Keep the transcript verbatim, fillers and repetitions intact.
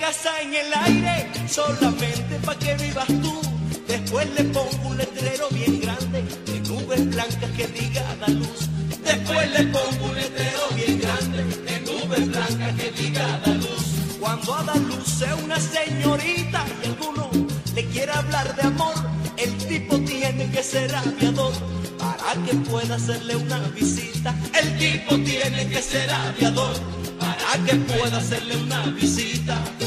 casa en el aire, solamente pa' que vivas tú. Después le pongo un letrero bien grande, de nubes blancas que diga da luz. Después le pongo un letrero bien grande, de nubes blancas que diga da luz. Cuando a dar luz sea una señorita y alguno le quiera hablar de amor, el tipo tiene que ser aviador para que pueda hacerle una visita. El tipo tiene que ser aviador para que pueda hacerle una visita.